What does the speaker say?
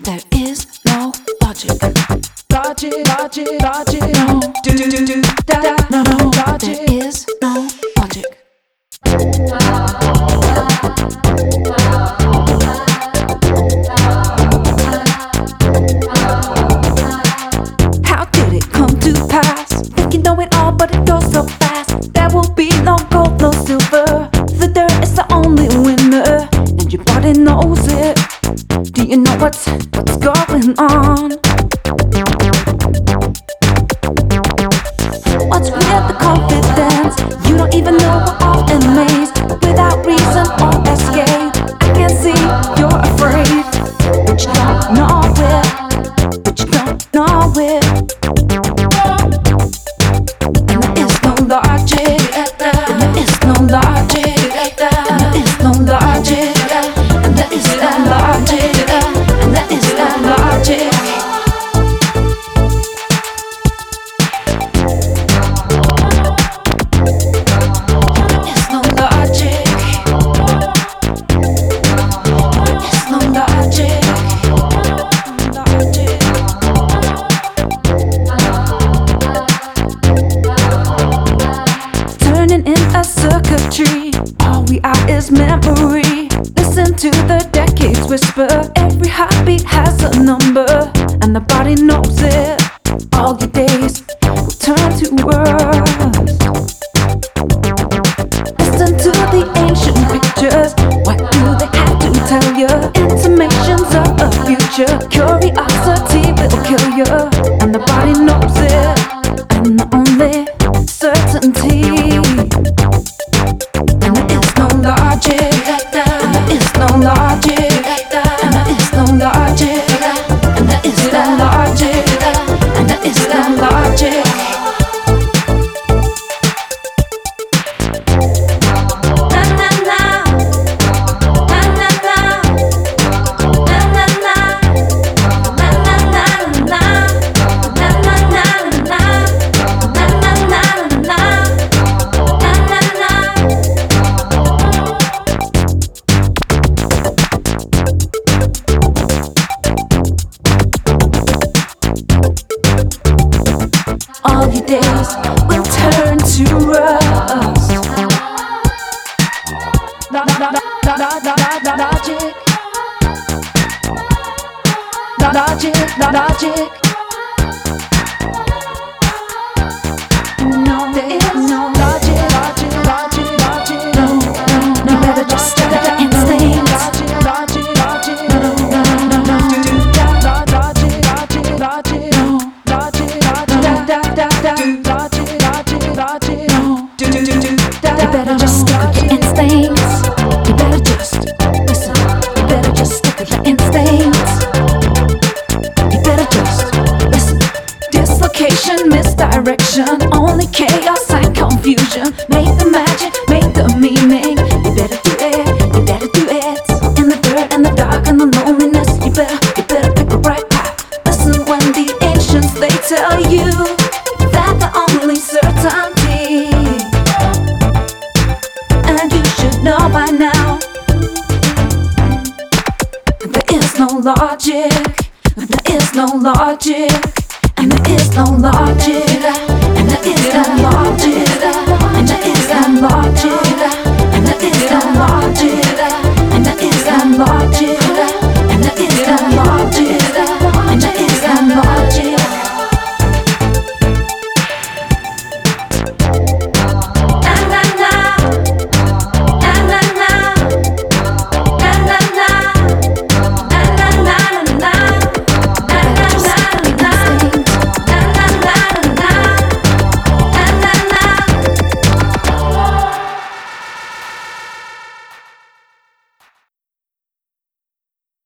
there is no logic. Logic, No, no, no, logic. there is no logic. How did it come to pass? Think you know it all, but it goes so fast. There will be no gold, no silver. The dirt is the only winner, and your body knows it. Do you know what's going on? What's with the confidence? You don't even know we're all amazed. Without reason or escape, I can see you're afraid, but you don't know it. But you don't know it. And there is no logic. And there is no logic. And there is no logic. And there is no logic. And there is no logic. Circuitry, all we are is memory. Listen to the decades whisper. Every heartbeat has a number, and the body knows it. All your days will turn to words. Listen to the ancient pictures. What do they have to tell you? Intimations of a future. Curiosity will kill you, and the body knows it. And the only certainty. And there is no logic. And there is no logic. And there is no logic. And there is no logic. And there is no logic. Na na na. Na na na. Na na na. Na na na na. Na na na na. Na na na na. Na na na. All your days will turn to rust. Logic. No, there is no Logic. no. You better just stick with your instincts. You better just stick with your instincts. You better just listen. You better just stick with your instincts. You better just listen. Dislocation, misdirection, only chaos and confusion. Make the magic, make the meaning. You better do it, you better do it. In the dirt and the dark and the loneliness, you better pick a bright path. Listen when the ancients they tell you that the only certainty, and you should know by now, there is no logic. There is no logic. And there is no logic. And there is no logic. And there is no logic.